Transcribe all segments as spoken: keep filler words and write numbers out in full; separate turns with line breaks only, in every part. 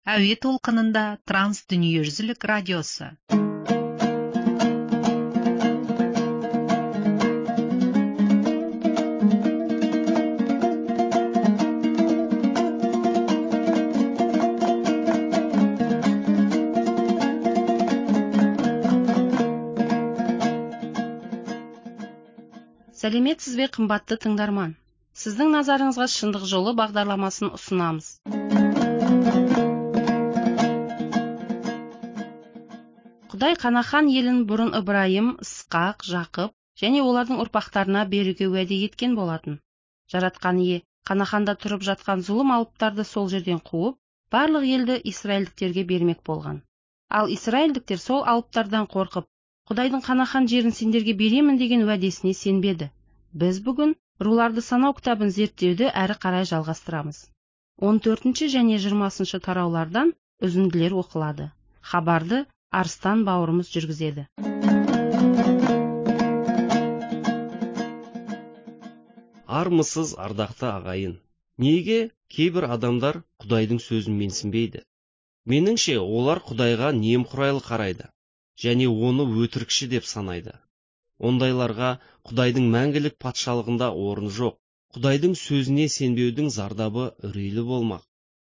әуе толқынында транс дүниежүзілік радиосы. Сәлеметсіз бе, қымбатты тыңдарман? Сіздің назарыңызға шындық жолы бағдарламасын ұсынамыз. Құдай Қанахан елін бұрын Ибраим, Исқақ, Жақып және олардың ұрпақтарына беруге уәде еткен болатын. Жаратқан ие Қанаханда тұрып жатқан зұлым алыптарды сол жерден қуып, барлық елді Исраильдіктерге бермек болған. Ал Исраильдіктер сол алыптардан қорқып, Құдайдың Қанахан жерін сендерге беремін деген уәдесіне сенбеді. Біз бүгін руларды санау кітабын зерттеуді әрі қарай жалғастырамыз. он төртінші және жиырмасыншы тараулардан үзінділер оқылады. Хабарды Арыстан бауырымыз жүргізеді.
Армысыз, ардақты ағайын. Неге кейбір адамдар Құдайдың сөзін менсінбейді? Меніңше, олар Құдайға немқұрайлы қарайды және оны өтірікші деп санайды. Ондайларға Құдайдың мәңгілік патшалығында орын жоқ. Құдайдың сөзіне сенбеудің зардабы үрейлі болмақ.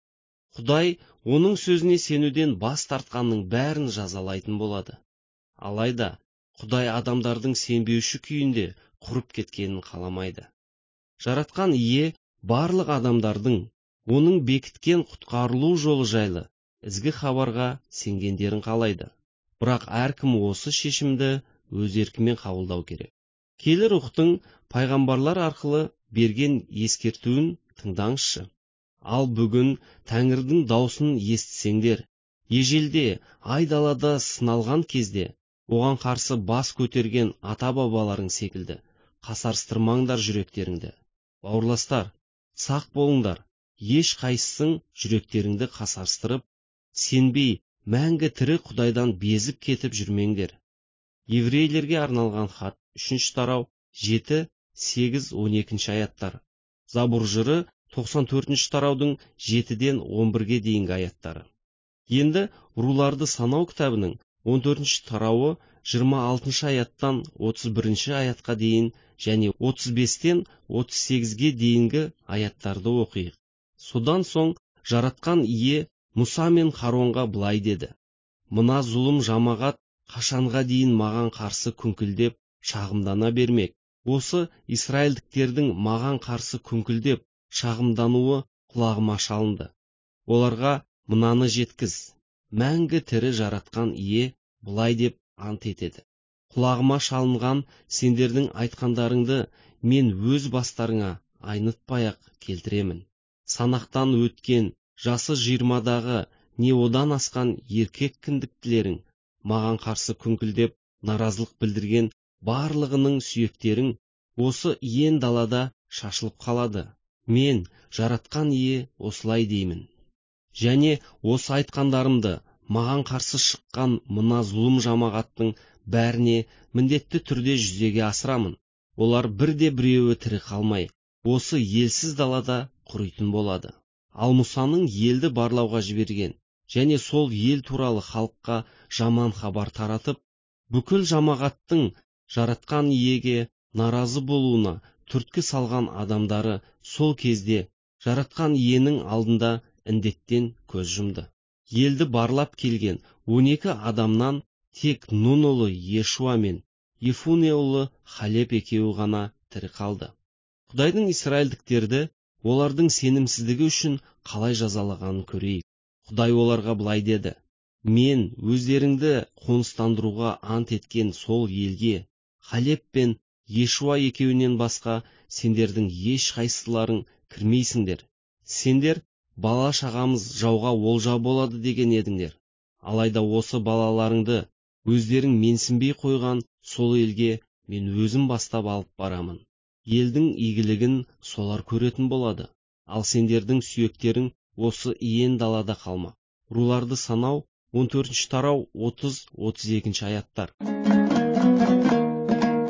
Құдай оның сөзіне сенуден бас тартқанның бәрін жазалайтын болады. Алайда Құдай адамдардың сенбеуші күйінде құрып кеткенін қаламайды. Жаратқан ие барлық адамдардың оның бекіткен құтқарылу жолы жайлы ізгі хабарға сенгендерін қалайды. Бірақ әркім осы шешімді өз еркімен қабылдау керек. Келі рухтың пайғамбарлар арқылы берген ескертуін тыңдаңызшы. Ал бүгін Тәңірдің даусын естісеңдер, ежелде айдалада сыналған кезде оған қарсы бас көтерген ата-бабаларың секілді қасарыстырмаңдар жүректеріңді. Бауырластар, сақ болыңдар, еш қайсың жүректеріңді қасарыстырып, сенбей мәңгі тірі Құдайдан безіп кетіп жүрмеңдер. Еврейлерге арналған хат, үшінші тарау, жеті, сегіз, он екінші аяттар. Забур жыры, тоқсан төртінші тараудың жетіден он бірге дейінгі аяттары. Енді руларды санау кітабының он төртінші тарауы жиырма алтыншы аяттан отыз бірінші аятқа дейін және отыз бестен отыз сегізге дейінгі аяттарды оқиық. Содан соң жаратқан ие Мұса мен Харонға былай деді: мына зұлым жамағат қашанға дейін маған қарсы күңкілдеп шағымдана бермек? Осы Исраильдіктердің маған қарсы күңкілдеп шағымдануы құлағыма шалынды. Оларға мынаны жеткіз: мәңгі тірі жаратқан ие былай деп ант етеді: құлағыма шалынған сендердің айтқандарыңды мен өз бастарыңа айнытпай-ақ келтіремін. Санақтан өткен жасы жиырмадағы не одан асқан еркек кіндіктілерің маған қарсы күңкілдеп наразылық білдірген барлығының сүйектерің осы иен далада шашылып қалады. Мен жаратқан ие осылай деймін. Және осы айтқандарымды маған қарсы шыққан мына зұлым жамағаттың бәріне міндетті түрде жүзеге асырамын. Олар бірде біреуі тірі қалмай, осы елсіз далада құритын болады. Ал Мұсаның елді барлауға жіберген және сол ел туралы халыққа жаман хабар таратып, бүкіл жамағаттың жаратқан иеге наразы болуына түрткі салған адамдары сол кезде жаратқан иенің алдында індеттен көз жұмды. Елді барлап келген он екі адамнан тек Нун ұлы Ешуа мен Ефуне ұлы Халеп екеуі ғана тірі қалды. Құдайдың Исраильдіктерді олардың сенімсіздігі үшін қалай жазалағанын көрейік. Құдай оларға былай деді: мен өздеріңді қоныстандыруға ант еткен сол елге Халеп пен Ешуа екеуінен басқа сендердің еш қайсыларың кірмейсіңдер. Сендер бала шағамыз жауға олжа болады деген едіңдер. Алайда осы балаларыңды өздерің менсінбей қойған сол елге мен өзім бастап алып барамын. Елдің игілігін солар көретін болады. Ал сендердің сүйектерің осы иен далада қалмақ. Руларды санау он төртінші тарау отыз отыз екінші аяттар.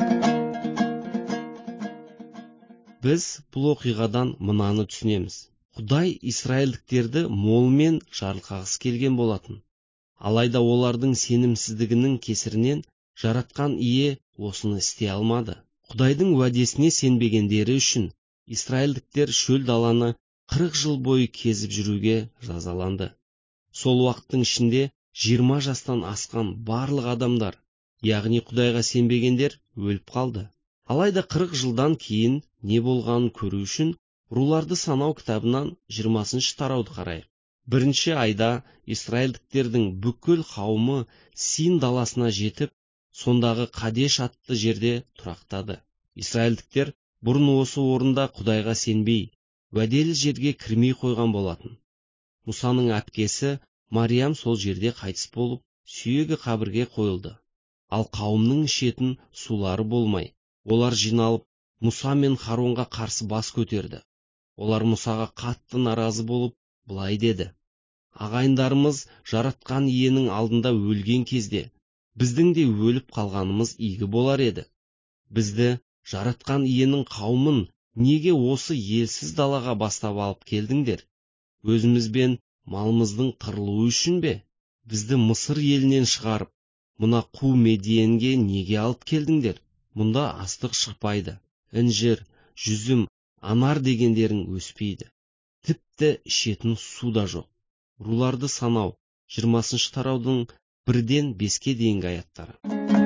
Біз бұл оқиғадан мынаны түсінеміз: Құдай израильдіктерді молмен жарылқағысы келген болатын. Алайда олардың сенімсіздігінің кесірінен жаратқан ие осыны істей алмады. Құдайдың уәдесіне сенбегендері үшін израильдіктер шөл даланы қырық жыл бойы кезіп жүруге жазаланды. Сол уақыттың ішінде жиырма жастан асқан барлық адамдар, яғни Құдайға сенбегендер, өліп қалды. Алайда қырық жылдан кейін не болғанын көру үшін руларды санау кітабынан жиырмасыншы тарауды қарайық. Бірінші айда израильдіктердің бүкіл қауымы Син даласына жетіп, сондағы Қадеш атты жерде тұрақтады. Израильдіктер бұрын осы орында Құдайға сенбей, уәделі жерге кірмей қойған болатын. Мұсаның әпкесі Мариям сол жерде қайтыс болып, сүйегі қабірге қойылды. Ал қауымның ішетін сулары болмай, олар жиналып Мұса мен Харонға қарсы бас көтерді. Олар Мұсаға қатты наразы болып, былай деді: ағайындарымыз жаратқан иенің алдында өлген кезде біздің де өліп қалғанымыз игі болар еді. Бізді жаратқан иенің қауымын неге осы елсіз далаға бастап алып келдіңдер? Өзімізбен малымыздың қырылуы үшін бе? Бізді Мысыр елінен шығарып, мұна қу Медиенге неге алып келдіңдер? Мұнда астық шықпайды, інжір, жүзім, анар дегендерің өспейді. Тіпті ішетін су да жоқ. Руларды санау, жиырмасыншы тараудың бірден беске дейінгі аяттары.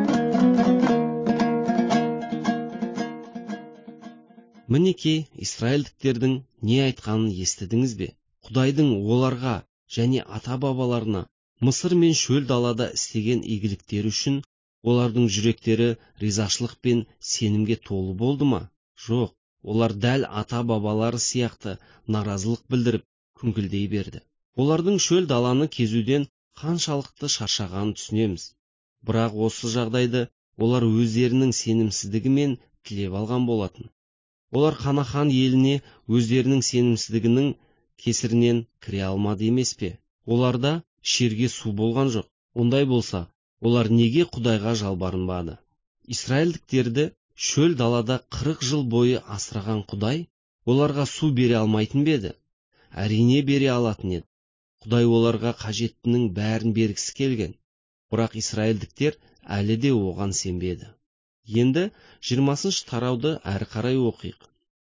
Мінеки, израильдіктердің не айтқанын естідіңіз бе? Құдайдың оларға және ата-бабаларына Мысыр мен шөл далада істеген игіліктері үшін олардың жүректері ризашылық пен сенімге толы болды ма? Жоқ, олар дәл ата-бабалары сияқты наразылық білдіріп күңкілдей берді. Олардың шөл даланы кезуден қаншалықты шаршағанын түсінеміз. Бірақ осы жағдайды олар өздерінің сенімсіздігімен тілеп алған болатын. Олар Ханахан еліне өздерінің сенімсіздігінің кесірінен кіре алмады емес пе? Оларда ішерге су болған жоқ. Ондай болса, олар неге Құдайға жалбарынбады? Израильдіктерді шөл далада қырық жыл бойы асыраған Құдай оларға су бере алмайтын бе еді? Әрине бере алатын еді. Құдай оларға қажеттінің бәрін бергісі келген. Бірақ израильдіктер әлі де оған сенбеді. Енді жиырмасыншы тарауды әрі қарай оқиық.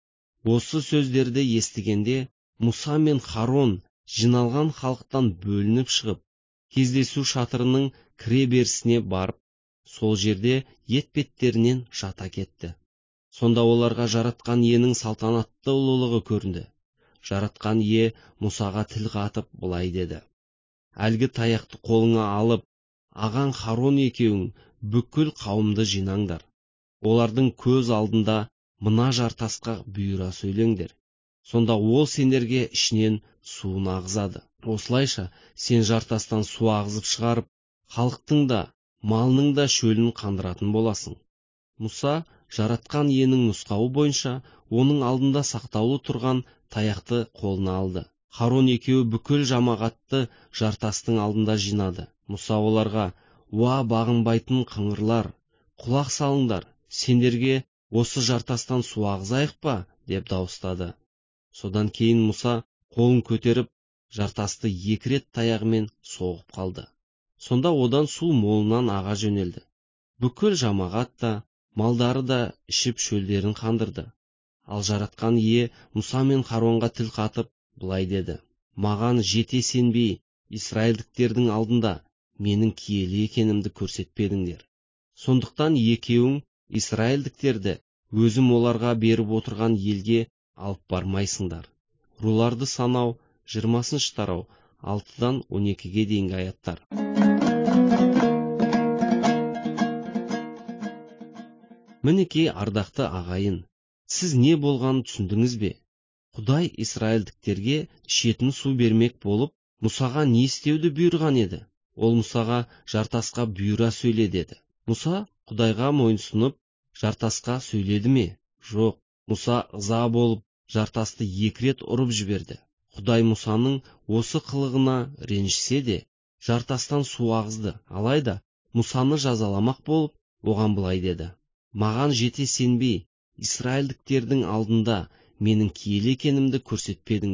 Осы сөздерді естігенде Мұса мен Харон жиналған халықтан бөлініп шығып, кездесу шатырының кіре берісіне барып, сол жерде етбеттерінен жата кетті. Сонда оларға жаратқан иенің салтанатты ұлылығы көрінді. Жаратқан ие Мұсаға тіл қатып былай деді: әлгі таяқты қолыңа алып, ағаң Харон екеуің бүкіл қауымды жинаңдар. Олардың көз алдында мына жартасқа бұйыра сөйлеңдер. Сонда ол сендерге ішінен суын ағызады. Осылайша сен жартастан су ағызып шығарып, халықтың да, малының да шөлін қандыратын боласың. Мұса жаратқан иенің нұсқауы бойынша оның алдында сақтаулы тұрған таяқты қолына алды. Харон екеуі бүкіл жамағатты жартастың алдында жинады. Мұса оларға: уа бағынбайтын қыңырлар, құлақ салыңдар, сендерге осы жартастан су ағызайық па? деп дауыстады. Содан кейін Мұса қолын көтеріп, жартасты екі рет таяғымен соғып қалды. Сонда одан су молынан аға жөнелді. Бүкіл жамағат та, малдары да ішіп шөлдерін қандырды. Ал жаратқан ие Мұса мен Харонға тіл қатып былай деді: маған жете сенбей, израильдіктердің алдында менің киелі екенімді көрсетпедіңдер. Сондықтан екеуің израильдіктерді өзім оларға беріп отырған елге алып бармайсыңдар. Руларды санау, жиырмасыншы тарау, алтыдан он екіге дейінгі аяттар. Мінеки, ардақты ағайын, сіз не болғанын түсіндіңіз бе? Құдай израильдіктерге ішетін су бермек болып, Мұсаға не істеуді бұйырған еді? Ол Мұсаға жартасқа бұйыра сөйле деді. Мұса Құдайға мойынсұнып, жартасқа сөйледі ме? Жоқ. Мұса ыза болып, жартасты екі рет ұрып жіберді. Құдай Мұсаның осы қылығына ренжісе де, жартастан су ағызды. Алайда Мұсаны жазаламақ болып, оған былай деді: маған жете сенбей, израильдіктердің алдында менің киелі екенімді көрсетпедіңдер.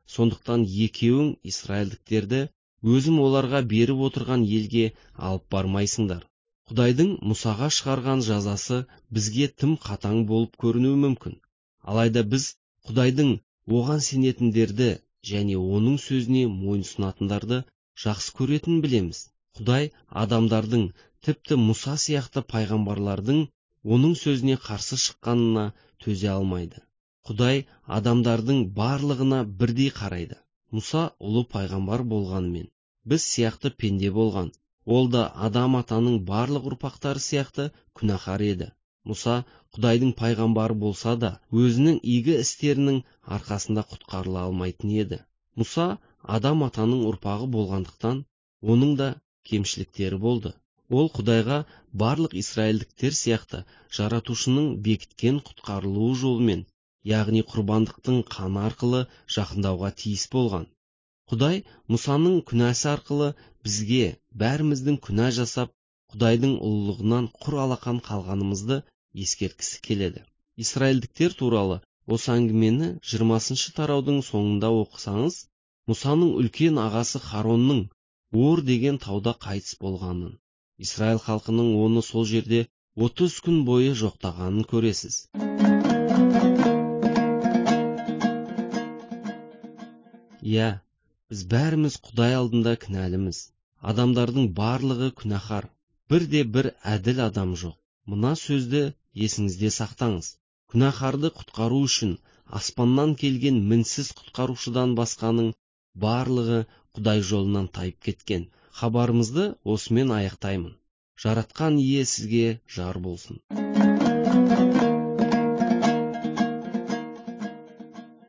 сондықтан екеуің Израильдіктерді өзім оларға беріп отырған елге алып бармайсыңдар. Құдайдың Мұсаға шығарған жазасы бізге тым қатаң болып көрінуі мүмкін. Алайда біз Құдайдың оған сенетіндерді және оның сөзіне мойынсұнатындарды жақсы көретінін білеміз. Құдай адамдардың, тіпті Мұса сияқты пайғамбарлардың оның сөзіне қарсы шыққанына төзе алмайды. Құдай адамдардың барлығына бірдей қарайды. Мұса ұлы пайғамбар болғанымен, біз сияқты пенде болған. Ол да Адам атаның барлық ұрпақтары сияқты күнәһар еді. Мұса Құдайдың пайғамбары болса да, өзінің игі істерінің арқасында құтқарыла алмайтын еді. Мұса Адам атаның ұрпағы болғандықтан, оның да кемшіліктері болды. Ол Құдайға барлық израильдіктер сияқты жаратушының бекіткен құтқарылуы жолымен, яғни құрбандықтың қаны арқылы жақындауға тиіс болған. Құдай Мұсаның күнәсі арқылы бізге бәріміздің күнә жасап, Құдайдың ұлылығынан құр алақан қалғанымызды ескерткісі келеді. Израильдіктер туралы осы әңгімені жиырмасыншы тараудың соңында оқысаңыз, Мұсаның үлкен ағасы Харонның Ор деген тауда қайтыс болғанын, Израиль халқының оны сол жерде отыз күн бойы жоқтағанын көресіз. Иә, біз бәріміз Құдай алдында кінәліміз. Адамдардың барлығы күнәһар. Бірде бір әділ адам жоқ. Мына сөзді есіңізде сақтаңыз. Күнәһарды құтқару үшін аспаннан келген мінсіз құтқарушыдан басқаның барлығы Құдай жолынан тайып кеткен. Хабарымызды осымен аяқтаймын. Жаратқан ие сізге жар болсын.